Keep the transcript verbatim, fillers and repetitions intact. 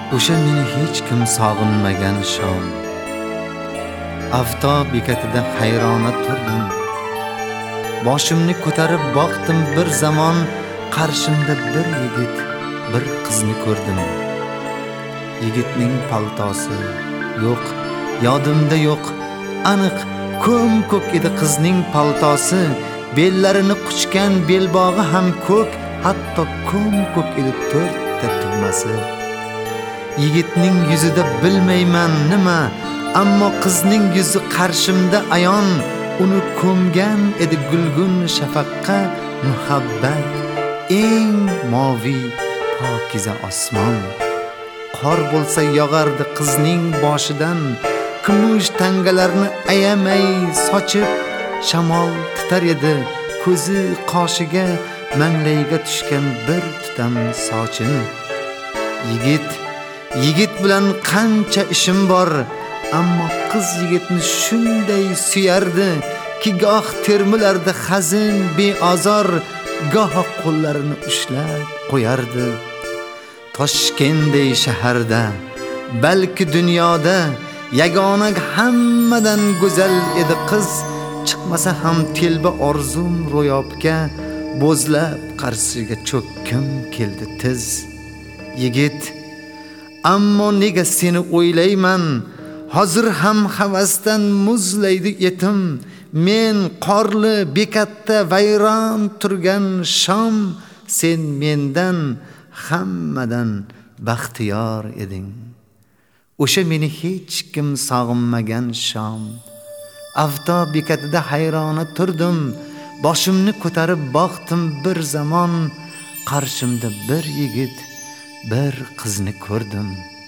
O'sha meni hech kim sog'inmagan shom. Avto bekatida hayrona turdim. Boshimni ko'tarib boqdim bir zamon, qarshimda bir yigit, bir qizni ko'rdim. Yigitning paltosi yo'q, yodimda yo'q, aniq ko'm-ko'k edi qizning paltosi, bellarini quchgan belbog'i ham ko'k, hatto ko'm-ko'k edi to'rtta tugmasi. Yigitning yuzida bilmayman nima, ammo qizning yuzi qarshimda ayon, uni ko'mgan edi gulgun shafaqqa muhabbat, eng moviy pokiza osmon. Qor bo'lsa yog'ardi qizning boshidan, kumush tangalarni ayamay sochib, shamol titar edi ko'zi qoshiga, manglayga tushgan bir tutam sochim. Yigit Yigit bilan qancha ishim bor, ammo qiz yigitni shunday suyardi ki goh termilarda hazin beozor, goh qo'llarini ushlab qo'yardi. Toshkentday shaharda, balki dunyoda yagona hammadan go'zal edi qiz, chiqmasa ham telba orzum ro'yobga, bo'zlab qarshiga cho'kkim keldi tiz. Yigit, ammo nega seni o'ylayman, hozir ham havasdan muzlaydi etim. Men qorli bekatda vayron turgan shom, sen mendan hammadan baxtiyor eding. O'sha meni hech kim sog'inmagan shom. Avto bekatida hayrona turdim, boshimni ko'tarib boqdim bir zamon, qarshimda bir yigit, bir qizni ko'rdim.